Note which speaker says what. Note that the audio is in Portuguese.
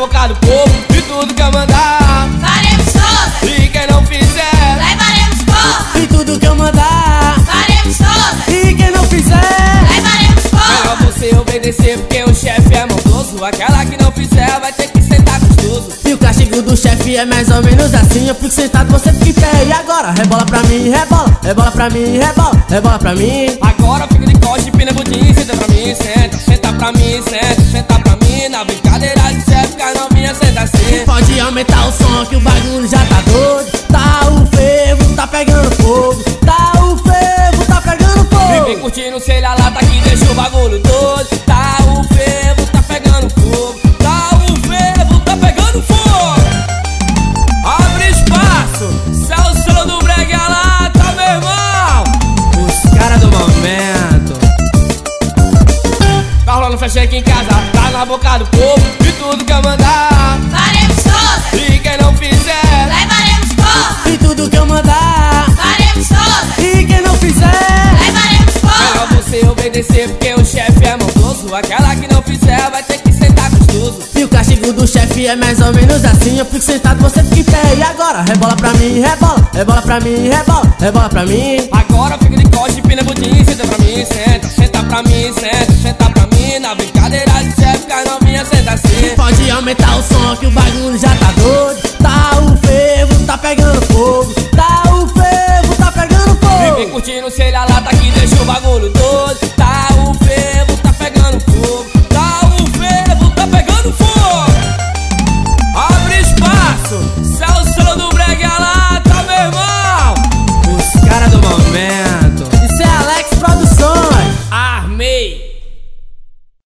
Speaker 1: boca do povo. E tudo que eu mandar
Speaker 2: faremos todas.
Speaker 1: e quem não fizer
Speaker 2: Levaremos porra.
Speaker 3: E tudo que eu mandar
Speaker 2: Faremos todas.
Speaker 3: e quem não fizer
Speaker 2: Levaremos
Speaker 1: melhor
Speaker 2: porra.
Speaker 1: você obedecer, porque o chefe é maldoso. Aquela que não fizer vai ter que sentar gostoso.
Speaker 3: E o castigo do chefe é mais ou menos assim. Eu fico sentado, você fica em pé. E agora? Rebola pra mim, rebola. Rebola pra mim, rebola. Rebola pra mim.
Speaker 1: Agora fica de coste, pina budinho. Senta pra mim, senta. Senta pra mim, senta. Senta pra mim. Na brincadeira de chefe, que a novinha senta assim.
Speaker 3: Pode aumentar o som que o bagulho já tá doido. Tá o fervo, tá pegando fogo. Tá o fervo, tá pegando
Speaker 1: E vem
Speaker 3: fogo.
Speaker 1: curtindo, sei lá, lata que deixa o bagulho doido. Tá o fervo, tá pegando fogo. Tá o fervo, tá pegando fogo. Abre espaço, Celso do Brega Lata, meu irmão. Os caras do momento. Tá rolando flecha aqui em casa, tá na boca do povo. E tudo que eu mandar
Speaker 2: Faremos todas.
Speaker 1: e quem não fizer
Speaker 2: Levaremos porra.
Speaker 3: E tudo que eu mandar
Speaker 2: Faremos todas.
Speaker 3: e quem não fizer
Speaker 2: Levaremos
Speaker 1: melhor
Speaker 2: porra.
Speaker 1: você obedecer, porque o chefe é maldoso. Aquela que não fizer vai ter que sentar gostoso.
Speaker 3: E o castigo do chefe é mais ou menos assim. Eu fico sentado, você fica em pé. E agora? Rebola pra mim, rebola. Rebola pra mim, rebola. Rebola pra mim.
Speaker 1: Agora fica de coste, pina budinho. Senta pra mim, senta. Senta pra mim, senta. Senta pra mim. Na brincadeira de chefe, que a novinha senta assim.
Speaker 3: Pode aumentar o som que o bagulho já tá doido. Tá o fervo, tá pegando fogo. Tá o fervo, tá pegando
Speaker 1: E vem
Speaker 3: fogo.
Speaker 1: curtindo, sei lá,